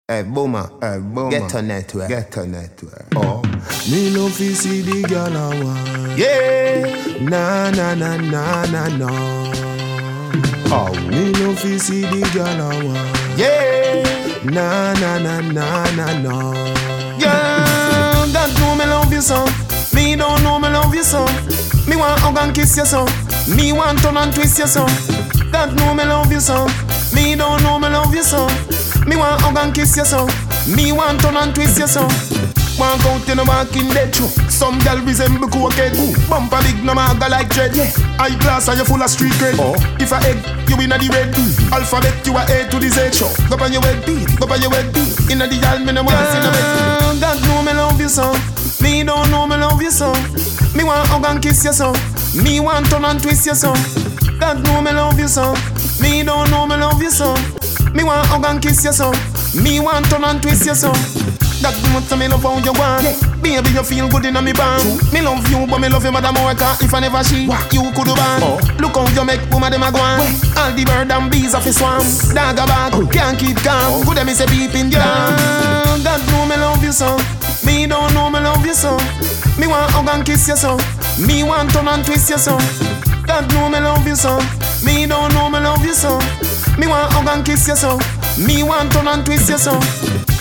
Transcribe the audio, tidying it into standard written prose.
Ghetto network. Oh, me love to see the girl I want. Yeah. Na na na na na na. Oh, me love to see the girl I want. Yeah. Na na na na na na. Yeah. God know me love you so. Me don't know me love you so. Me want hug and kiss you so. Me want turn and twist you so. God know me love you so. Me don't know me love you so. Me want hug and kiss you so. Me want turn and twist you so. Walk out in a walking dead. Some gal resemble cokehead. Bumper big no maga like dread. High class and you full of street cred. If I egg, you in a the red. Alphabet you a A to the Z. Go on your head beat, go on your head beat. Inna the gal me no want see no bed. God know me love you so. Me don't know me love you so. Me want hug and kiss you so. Me want turn and twist you so. God know me love you so. Me don't know me love you so. Me want hug and kiss you so. Me want turn and twist you so. That much me love how you want. Baby, you feel good inna me band. Me love you, but me love you mother more. If I never she, you could do band. Look how you make woman dem a go on. All the bird and bees off his swamp. Dog a bag, can't keep calm. Good me say peeping down. God know me love you so. Me don't know me love you so. Me want hug and kiss you so. Me want turn and twist you so. God know me love you so. Me don't know me love you so. Me want hug and kiss you so. Me want turn and twist you so.